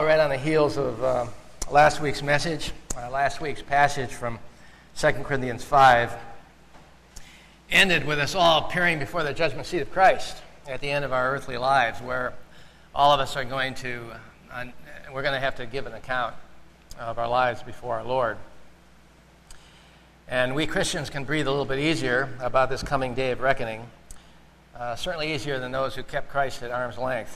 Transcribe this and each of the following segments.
follow right on the heels of last week's message. Last week's passage from 2 Corinthians 5 ended with us all appearing before the judgment seat of Christ at the end of our earthly lives, where all of us are going to have to give an account of our lives before our Lord. And we Christians can breathe a little bit easier about this coming day of reckoning, certainly easier than those who kept Christ at arm's length.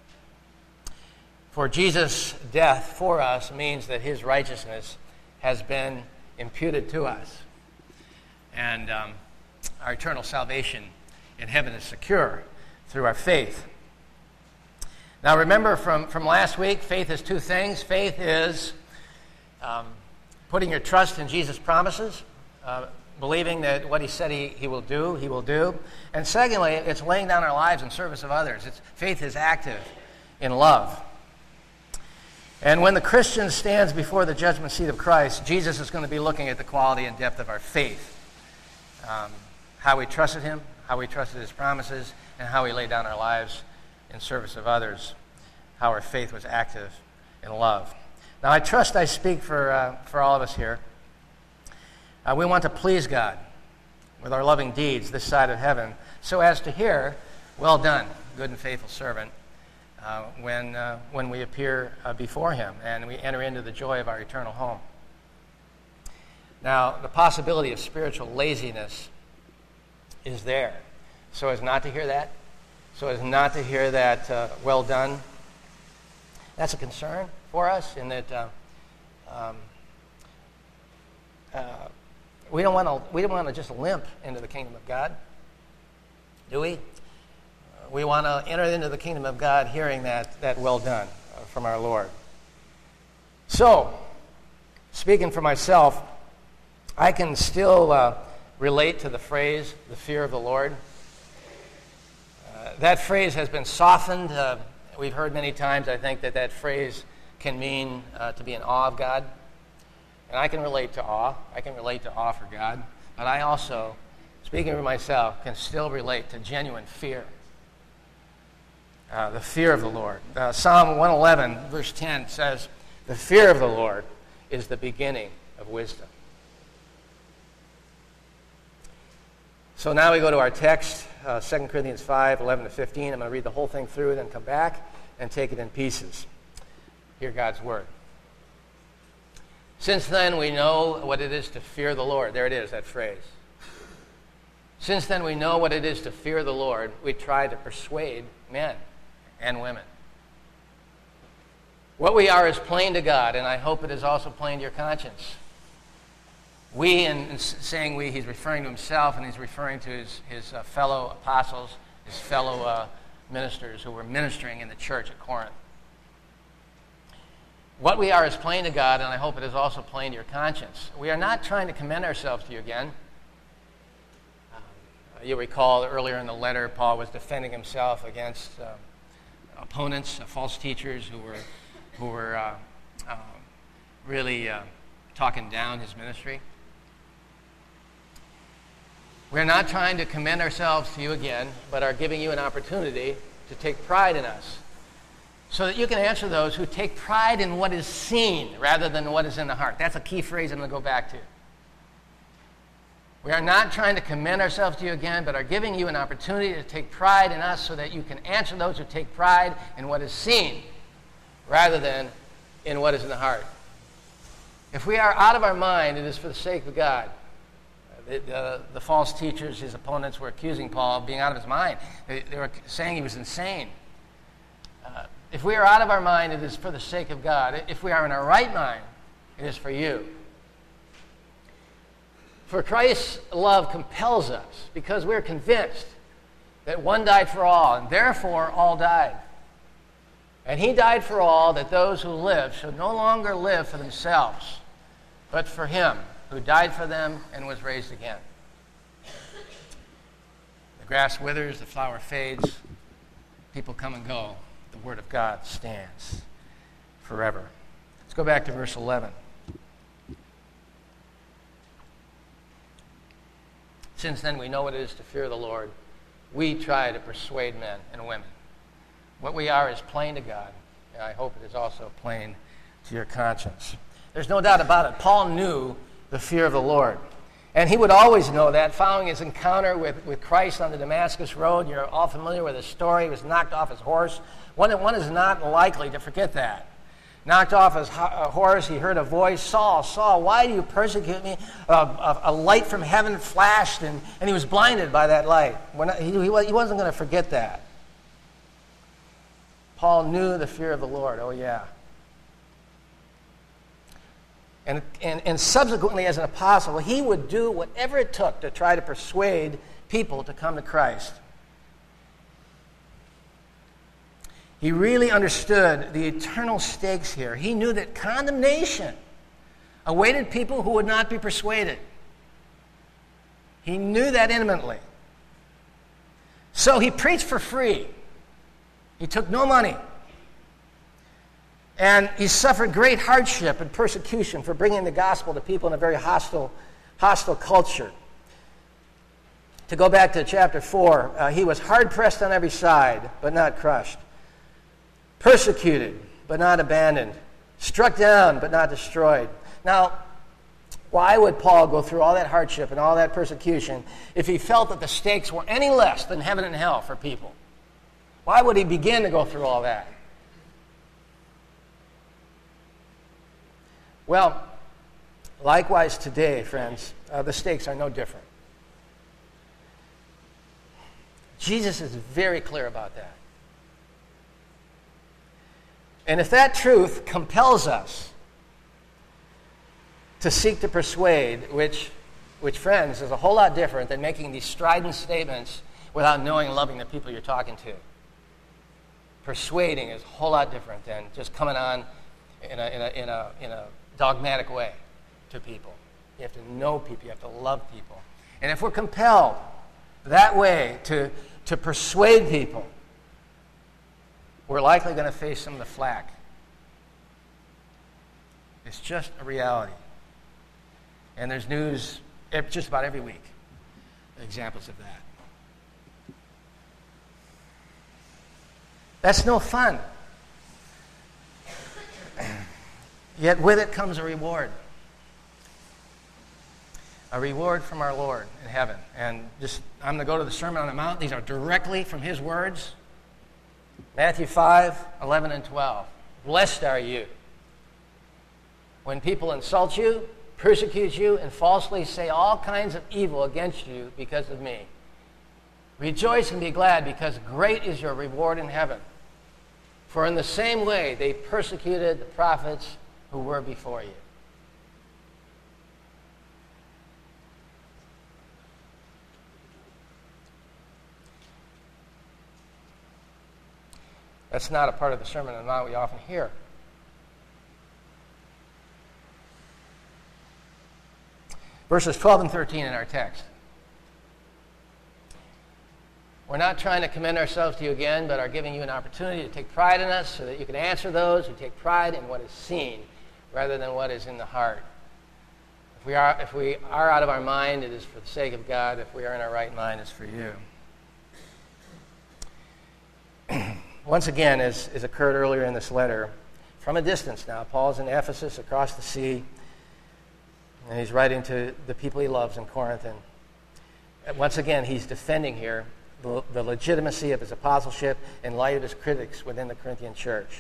For Jesus' death for us means that his righteousness has been imputed to us. And our eternal salvation in heaven is secure through our faith. Now remember from last week, faith is two things. Faith is putting your trust in Jesus' promises, believing that what he said he will do, he will do. And secondly, it's laying down our lives in service of others. Faith is active in love. And when the Christian stands before the judgment seat of Christ, Jesus is going to be looking at the quality and depth of our faith, how we trusted him, how we trusted his promises, and how we laid down our lives in service of others, how our faith was active in love. Now, I trust I speak for all of us here. We want to please God with our loving deeds this side of heaven, so as to hear, "Well done, good and faithful servant," when we appear before him and we enter into the joy of our eternal home. Now, the possibility of spiritual laziness is there, so as not to hear that, "well done." That's a concern for us, in that we don't want to just limp into the kingdom of God, do we? We want to enter into the kingdom of God hearing that "well done" from our Lord. So, speaking for myself, I can still relate to the phrase, "the fear of the Lord." That phrase has been softened. We've heard many times, I think, that phrase can mean to be in awe of God. And I can relate to awe. I can relate to awe for God. But I also, speaking for myself, can still relate to genuine fear. The fear of the Lord. Psalm 111, verse 10 says, "The fear of the Lord is the beginning of wisdom." So now we go to our text, 2 Corinthians 5, 11 to 15. I'm going to read the whole thing through, then come back and take it in pieces. Hear God's word. "Since then we know what it is to fear the Lord." There it is, that phrase. "Since then we know what it is to fear the Lord, we try to persuade men and women. What we are is plain to God, and I hope it is also plain to your conscience." We, in saying we, he's referring to himself, and he's referring to his fellow apostles, his fellow ministers who were ministering in the church at Corinth. What we are is plain to God, and I hope it is also plain to your conscience. We are not trying to commend ourselves to you again. You'll recall that earlier in the letter, Paul was defending himself against opponents, false teachers who were really talking down his ministry. We're not trying to commend ourselves to you again, but are giving you an opportunity to take pride in us, so that you can answer those who take pride in what is seen rather than what is in the heart. That's a key phrase I'm going to go back to. We are not trying to commend ourselves to you again, but are giving you an opportunity to take pride in us, so that you can answer those who take pride in what is seen rather than in what is in the heart. If we are out of our mind, it is for the sake of God. The false teachers, his opponents, were accusing Paul of being out of his mind. They were saying he was insane. If we are out of our mind, it is for the sake of God. If we are in our right mind, it is for you. For Christ's love compels us, because we are convinced that one died for all, and therefore all died. And he died for all, that those who live should no longer live for themselves, but for him who died for them and was raised again. The grass withers, the flower fades, people come and go. The word of God stands forever. Let's go back to verse 11. "Since then we know what it is to fear the Lord, we try to persuade men and women. What we are is plain to God, and I hope it is also plain to your conscience. There's no doubt about it. Paul knew the fear of the Lord. And he would always know that following his encounter with Christ on the Damascus Road. You're all familiar with his story. He was knocked off his horse. One is not likely to forget that. Knocked off his horse, he heard a voice, "Saul, Saul, why do you persecute me?" A light from heaven flashed, and he was blinded by that light. He wasn't going to forget that. Paul knew the fear of the Lord, oh yeah. And subsequently, as an apostle, he would do whatever it took to try to persuade people to come to Christ. He really understood the eternal stakes here. He knew that condemnation awaited people who would not be persuaded. He knew that intimately. So he preached for free. He took no money. And he suffered great hardship and persecution for bringing the gospel to people in a very hostile culture. To go back to chapter 4, he was hard-pressed on every side, but not crushed. Persecuted, but not abandoned. Struck down, but not destroyed. Now, why would Paul go through all that hardship and all that persecution if he felt that the stakes were any less than heaven and hell for people? Why would he begin to go through all that? Well, likewise today, friends, the stakes are no different. Jesus is very clear about that. And if that truth compels us to seek to persuade, which, friends, is a whole lot different than making these strident statements without knowing and loving the people you're talking to. Persuading is a whole lot different than just coming on in a dogmatic way to people. You have to know people. You have to love people. And if we're compelled that way to persuade people, we're likely going to face some of the flack. It's just a reality. And there's news just about every week, examples of that. That's no fun. Yet with it comes a reward. A reward from our Lord in heaven. And I'm going to go to the Sermon on the Mount. These are directly from his words. Matthew 5, 11 and 12. Blessed are you when people insult you, persecute you, and falsely say all kinds of evil against you because of me. Rejoice and be glad, because great is your reward in heaven. For in the same way they persecuted the prophets who were before you. That's not a part of the Sermon on the Mount we often hear. Verses 12 and 13 in our text. We're not trying to commend ourselves to you again, but are giving you an opportunity to take pride in us so that you can answer those who take pride in what is seen rather than what is in the heart. If we are out of our mind, it is for the sake of God. If we are in our right mind, it's for you. Once again, as occurred earlier in this letter, from a distance now, Paul's in Ephesus across the sea, and he's writing to the people he loves in Corinth. And once again, he's defending here the legitimacy of his apostleship in light of his critics within the Corinthian church.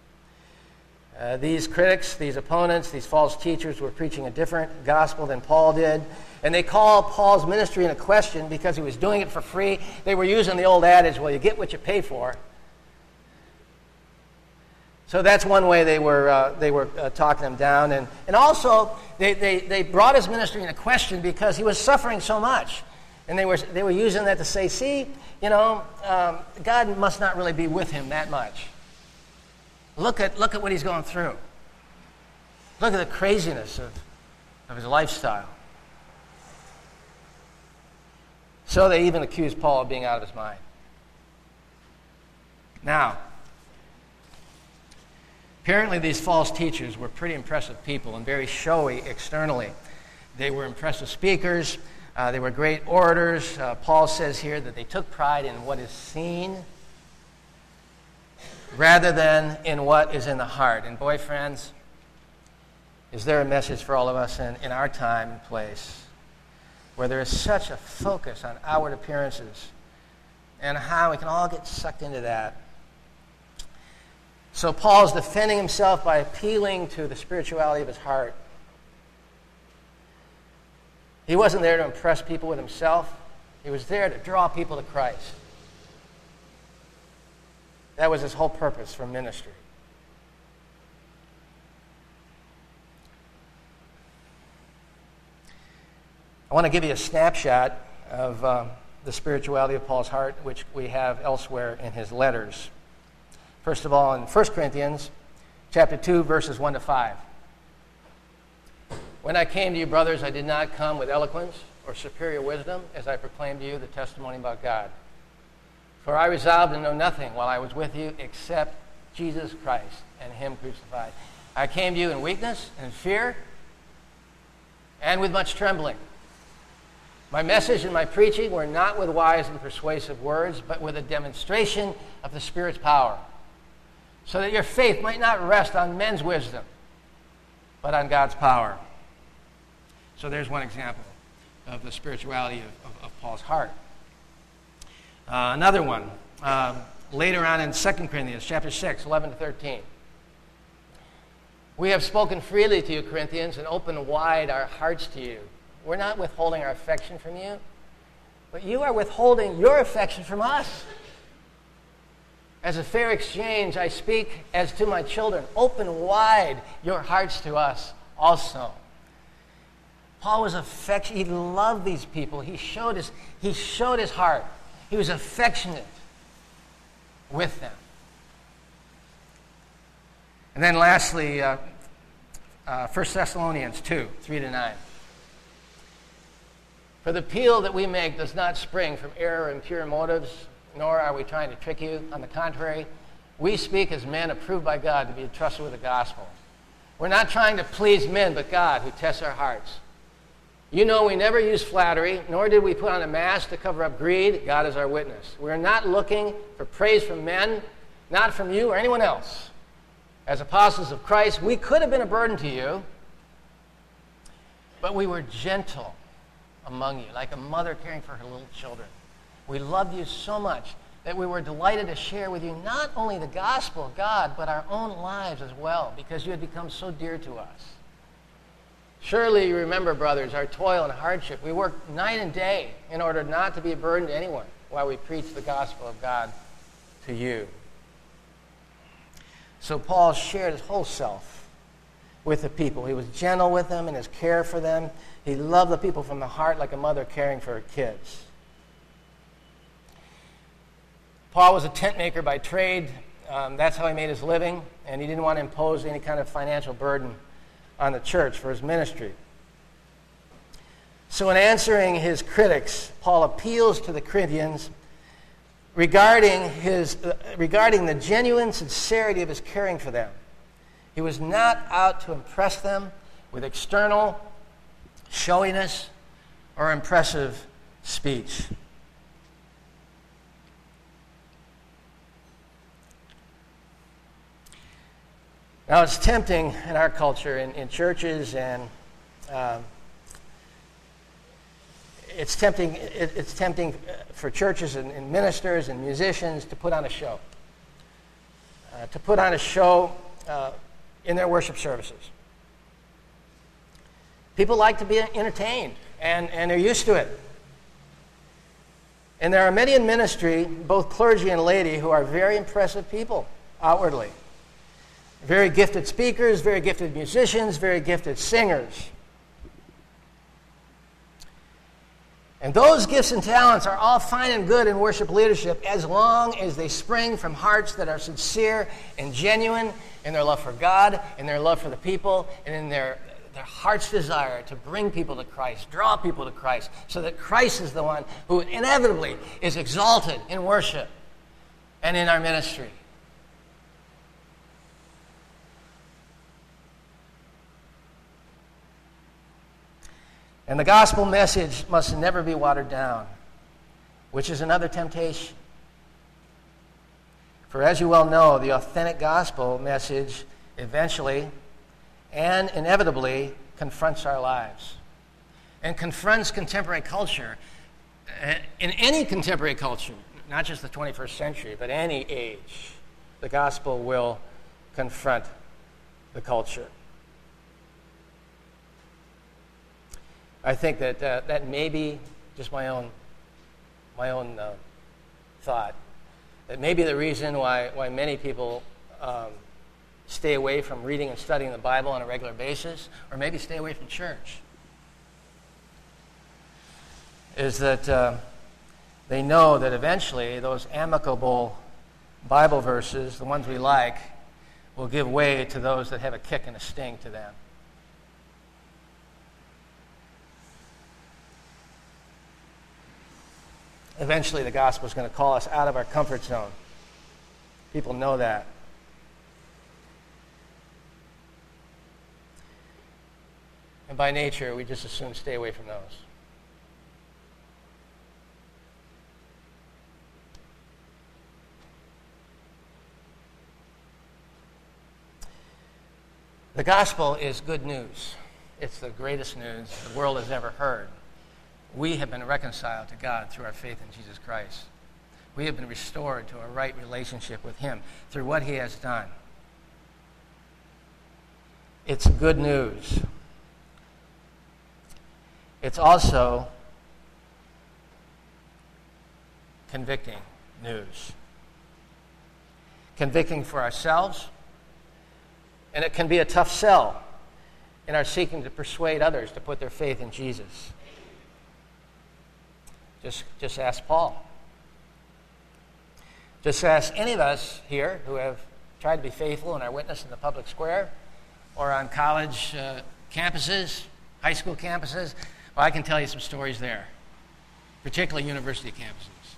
These critics, these opponents, these false teachers were preaching a different gospel than Paul did, and they call Paul's ministry into question because he was doing it for free. They were using the old adage, well, you get what you pay for. So that's one way they were talking him down. And also, they brought his ministry into question because he was suffering so much. And they were using that to say, see, God must not really be with him that much. Look at what he's going through. Look at the craziness of his lifestyle. So they even accused Paul of being out of his mind. Now, apparently these false teachers were pretty impressive people and very showy externally. They were impressive speakers. They were great orators. Paul says here that they took pride in what is seen rather than in what is in the heart. And boy, friends, is there a message for all of us in our time and place where there is such a focus on outward appearances and how we can all get sucked into that. So Paul is defending himself by appealing to the spirituality of his heart. He wasn't there to impress people with himself. He was there to draw people to Christ. That was his whole purpose for ministry. I want to give you a snapshot of the spirituality of Paul's heart, which we have elsewhere in his letters. First of all, in 1 Corinthians chapter 2, verses 1 to 5. When I came to you, brothers, I did not come with eloquence or superior wisdom as I proclaimed to you the testimony about God. For I resolved to know nothing while I was with you except Jesus Christ and him crucified. I came to you in weakness and fear and with much trembling. My message and my preaching were not with wise and persuasive words, but with a demonstration of the Spirit's power, so that your faith might not rest on men's wisdom, but on God's power. So there's one example of the spirituality of Paul's heart. Another one, later on in 2 Corinthians chapter 6, 11 to 13. We have spoken freely to you, Corinthians, and opened wide our hearts to you. We're not withholding our affection from you, but you are withholding your affection from us. As a fair exchange, I speak as to my children. Open wide your hearts to us also. Paul was affectionate. He loved these people. He showed his heart. He was affectionate with them. And then lastly, 1 Thessalonians 2, 3 to 9. For the appeal that we make does not spring from error and impure motives, nor are we trying to trick you. On the contrary, we speak as men approved by God to be entrusted with the gospel. We're not trying to please men, but God who tests our hearts. You know we never use flattery, nor did we put on a mask to cover up greed. God is our witness. We're not looking for praise from men, not from you or anyone else. As apostles of Christ, we could have been a burden to you, but we were gentle among you, like a mother caring for her little children. We loved you so much that we were delighted to share with you not only the gospel of God, but our own lives as well, because you had become so dear to us. Surely you remember, brothers, our toil and hardship. We worked night and day in order not to be a burden to anyone while we preached the gospel of God to you. So Paul shared his whole self with the people. He was gentle with them in his care for them. He loved the people from the heart like a mother caring for her kids. Paul was a tent maker by trade. That's how he made his living, and he didn't want to impose any kind of financial burden on the church for his ministry. So in answering his critics, Paul appeals to the Corinthians regarding the genuine sincerity of his caring for them. He was not out to impress them with external showiness or impressive speech. Now, it's tempting in our culture, in churches, and it's tempting for churches and ministers and musicians to put on a show. In their worship services. People like to be entertained, and they're used to it. And there are many in ministry, both clergy and laity, who are very impressive people outwardly. Very gifted speakers, very gifted musicians, very gifted singers. And those gifts and talents are all fine and good in worship leadership as long as they spring from hearts that are sincere and genuine in their love for God, in their love for the people, and in their heart's desire to bring people to Christ, draw people to Christ, so that Christ is the one who inevitably is exalted in worship and in our ministry. And the gospel message must never be watered down, which is another temptation. For as you well know, the authentic gospel message eventually and inevitably confronts our lives and confronts contemporary culture. In any contemporary culture, not just the 21st century, but any age, the gospel will confront the culture. I think that that may be just my own thought. That may be the reason why many people stay away from reading and studying the Bible on a regular basis, or maybe stay away from church. Is that they know that eventually those amicable Bible verses, the ones we like, will give way to those that have a kick and a sting to them. Eventually the gospel is going to call us out of our comfort zone. People know that. And by nature, we just as soon stay away from those. The gospel is good news. It's the greatest news the world has ever heard. We have been reconciled to God through our faith in Jesus Christ. We have been restored to a right relationship with Him through what He has done. It's good news. It's also convicting news. Convicting for ourselves, and it can be a tough sell in our seeking to persuade others to put their faith in Jesus. Just ask Paul. Just ask any of us here who have tried to be faithful in our witness in the public square or on college campuses, high school campuses. Well, I can tell you some stories there, particularly university campuses.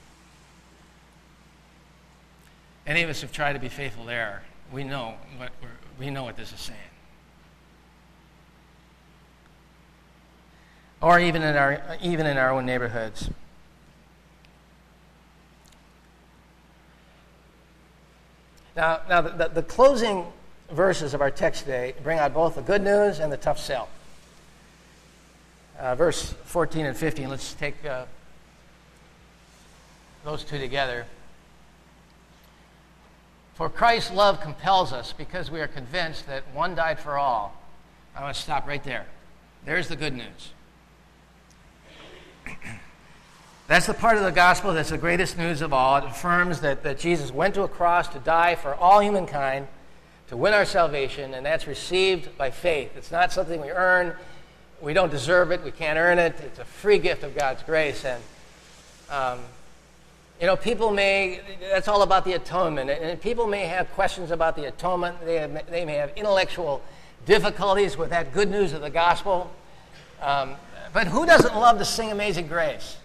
Any of us who've tried to be faithful there, we know what this is saying. Or even in our own neighborhoods. Now the closing verses of our text today bring out both the good news and the tough sell. Verse 14 and 15, let's take those two together. For Christ's love compels us because we are convinced that one died for all. I want to stop right there. There's the good news. That's the part of the gospel that's the greatest news of all. It affirms that Jesus went to a cross to die for all humankind, to win our salvation, and that's received by faith. It's not something we earn. We don't deserve it. We can't earn it. It's a free gift of God's grace. And, people that's all about the atonement. And people may have questions about the atonement. They may have intellectual difficulties with that good news of the gospel. But who doesn't love to sing Amazing Grace?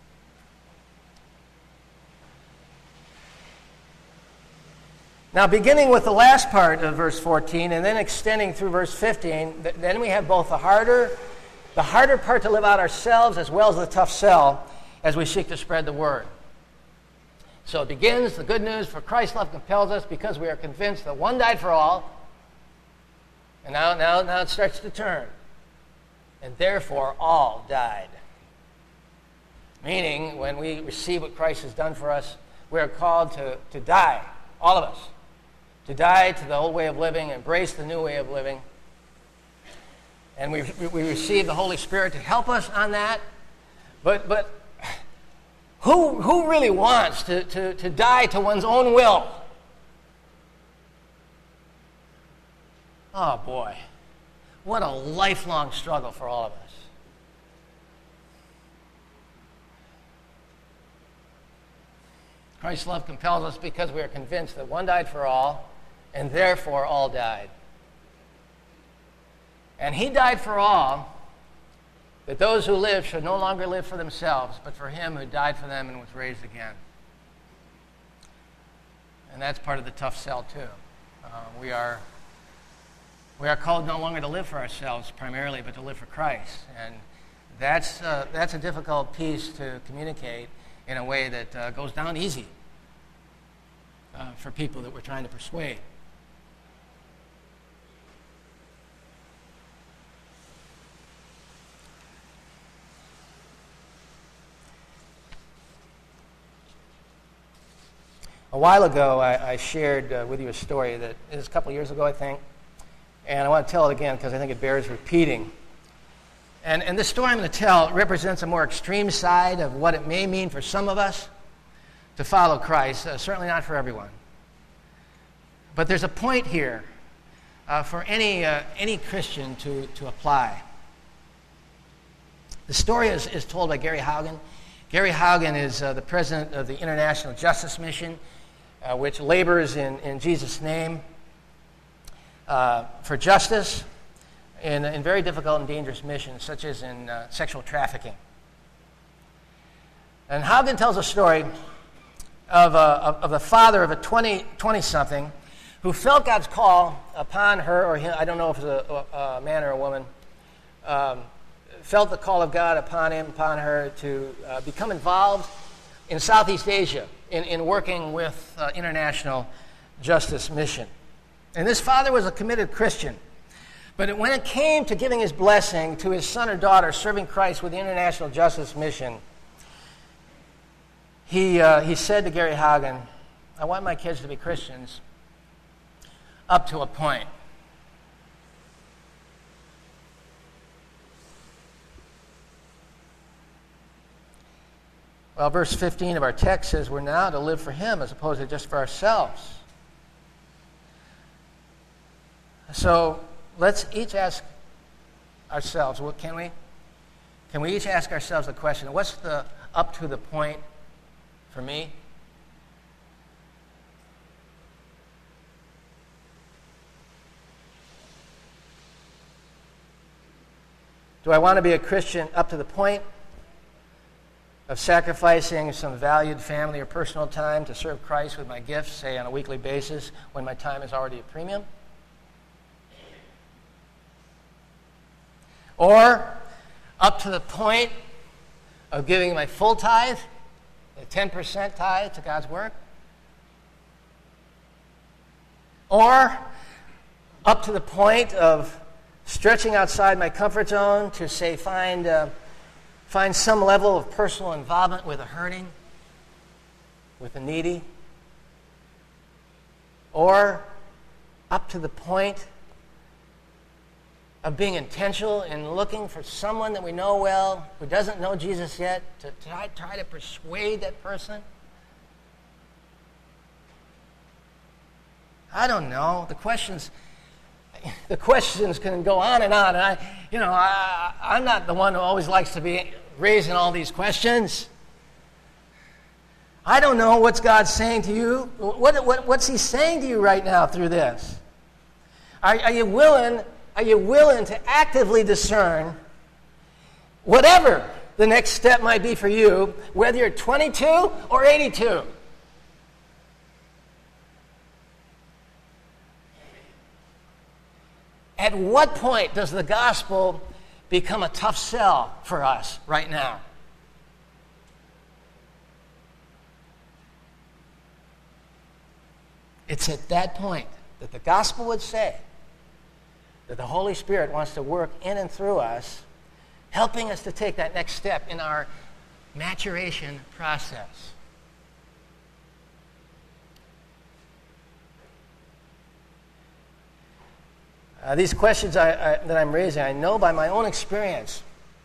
Now, beginning with the last part of verse 14 and then extending through verse 15, then we have both the harder part to live out ourselves as well as the tough sell as we seek to spread the word. So it begins, the good news, for Christ's love compels us because we are convinced that one died for all. And now it starts to turn. And therefore all died. Meaning, when we receive what Christ has done for us, we are called to die, all of us. To die to the old way of living, embrace the new way of living. And we receive the Holy Spirit to help us on that. But who really wants to die to one's own will? Oh boy, what a lifelong struggle for all of us. Christ's love compels us because we are convinced that one died for all, and therefore all died. And He died for all, that those who live should no longer live for themselves, but for Him who died for them and was raised again. And that's part of the tough sell too. We are called no longer to live for ourselves primarily, but to live for Christ. And that's a difficult piece to communicate in a way that goes down easy. for people that we're trying to persuade. A while ago, I shared with you a story that is a couple years ago, I think, and I want to tell it again because I think it bears repeating. And this story I'm going to tell represents a more extreme side of what it may mean for some of us to follow Christ, certainly not for everyone. But there's a point here for any Christian to apply. The story is told by Gary Haugen. Gary Haugen is the president of the International Justice Mission, which labors in Jesus' name for justice in very difficult and dangerous missions, such as in sexual trafficking. And Haugen tells a story of the father of a 20-something who felt God's call upon her, or him, I don't know if it was a man or a woman, felt the call of God upon her to become involved in Southeast Asia in working with International Justice Mission. And this father was a committed Christian. But when it came to giving his blessing to his son or daughter serving Christ with the International Justice Mission, he said to Gary Haugen, I want my kids to be Christians up to a point. Well, verse 15 of our text says we're now to live for him as opposed to just for ourselves. So let's each ask ourselves, what can we? Can we each ask ourselves the question, what's the up to the point for me? Do I want to be a Christian up to the point of sacrificing some valued family or personal time to serve Christ with my gifts, say on a weekly basis, when my time is already a premium? Or up to the point of giving my full tithe, the 10% tithe to God's work? Or up to the point of stretching outside my comfort zone to, say, find some level of personal involvement with the hurting, with the needy? Or up to the point of being intentional in looking for someone that we know well, who doesn't know Jesus yet, to try to persuade that person? I don't know. The questions can go on, and I'm not the one who always likes to be raising all these questions. I don't know what's God saying to you. What's he saying to you right now through this? Are you willing to actively discern whatever the next step might be for you, whether you're 22 or 82? At what point does the gospel become a tough sell for us right now? It's at that point that the gospel would say that the Holy Spirit wants to work in and through us, helping us to take that next step in our maturation process. These questions that I'm raising, I know by my own experience,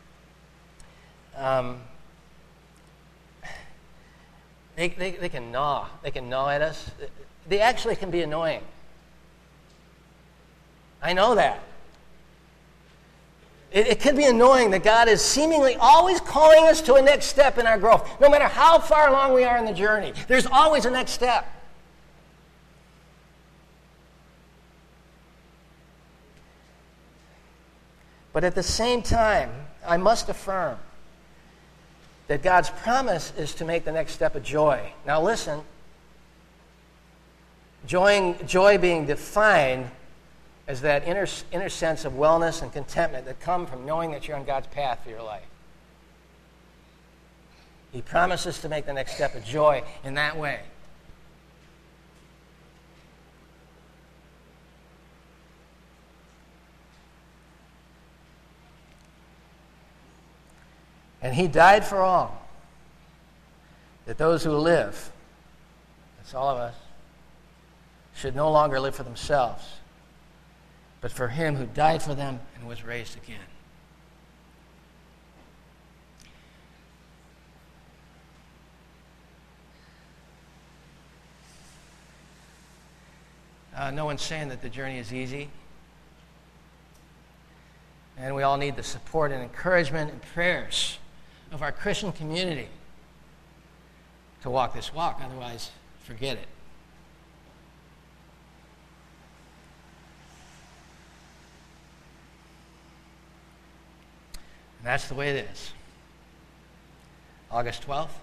they can gnaw. They can gnaw at us. They actually can be annoying. I know that. It can be annoying that God is seemingly always calling us to a next step in our growth. No matter how far along we are in the journey, there's always a next step. But at the same time, I must affirm that God's promise is to make the next step a joy. Now listen, joy being defined as that inner sense of wellness and contentment that come from knowing that you're on God's path for your life. He promises to make the next step a joy in that way. And he died for all, that those who live, that's all of us, should no longer live for themselves, but for him who died for them and was raised again. No one's saying that the journey is easy. And we all need the support and encouragement and prayers of our Christian community to walk this walk. Otherwise, forget it. And that's the way it is. August 12th,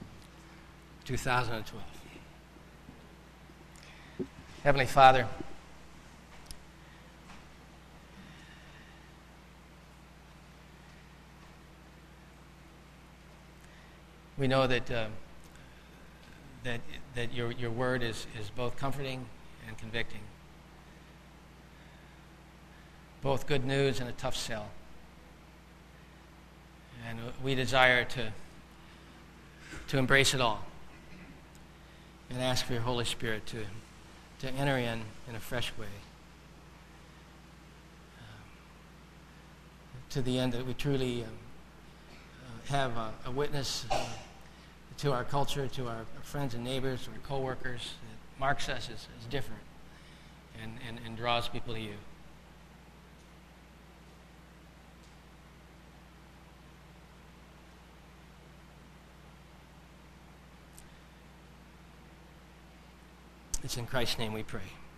2012. Heavenly Father, we know that your word is both comforting and convicting, both good news and a tough sell. And we desire to embrace it all and ask for your Holy Spirit to enter in a fresh way, to the end that we truly have a witness to our culture, to our friends and neighbors, to our co-workers, that marks us as different and draws people to you. It's in Christ's name we pray.